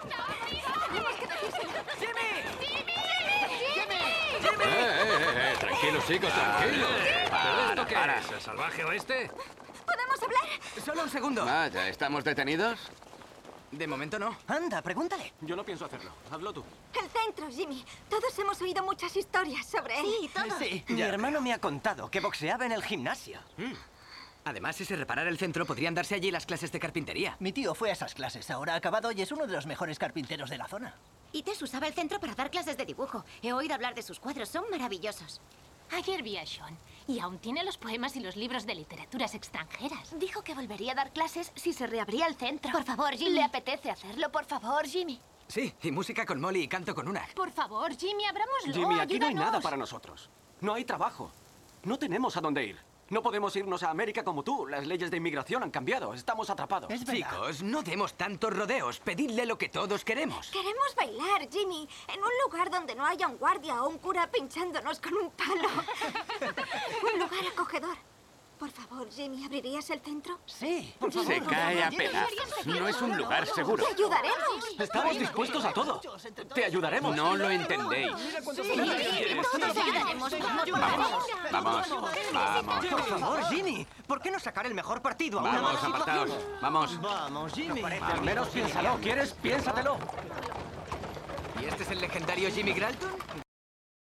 Tranquilos, chicos, tranquilos. ¿Pero esto qué es? ¿El salvaje oeste? ¿Podemos hablar? Solo un segundo. Vaya, ¿estamos detenidos? De momento no. Anda, pregúntale. Yo no pienso hacerlo. Hazlo tú. El centro, Jimmy. Todos hemos oído muchas historias sobre él. Sí, todos. Sí, mi hermano me ha contado que boxeaba en el gimnasio. Además, si se reparara el centro, podrían darse allí las clases de carpintería. Mi tío fue a esas clases, ahora ha acabado y es uno de los mejores carpinteros de la zona. Y Tess usaba el centro para dar clases de dibujo. He oído hablar de sus cuadros, son maravillosos. Ayer vi a Sean y aún tiene los poemas y los libros de literaturas extranjeras. Dijo que volvería a dar clases si se reabría el centro. Por favor, Jimmy. ¿Le apetece hacerlo, por favor, Jimmy? Sí, y música con Molly y canto con Unag. Por favor, Jimmy, abrámoslo. Jimmy, aquí no hay ayúdanos. nada para nosotros. No hay trabajo. No tenemos a dónde ir. No podemos irnos a América como tú. Las leyes de inmigración han cambiado. Estamos atrapados. Es verdad. Chicos, no demos tantos rodeos. Pedidle lo que todos queremos. Queremos bailar, Jimmy, en un lugar donde no haya un guardia o un cura pinchándonos con un palo. Un lugar acogedor. Por favor, Jimmy, ¿abrirías el centro? Sí. Se cae a pedazos. No es un lugar seguro. ¡Te ayudaremos! Estamos dispuestos a todo. Te ayudaremos. No lo entendéis. Todos ayudaremos. Vamos, vamos. Por favor, Jimmy. ¿Por qué no sacar el mejor partido a una mala Vamos, apartaos. situación? Vamos. Vamos, Jimmy. Al menos piénsalo. ¿Quieres? Piénsatelo. ¿Y este es el legendario Jimmy Gralton?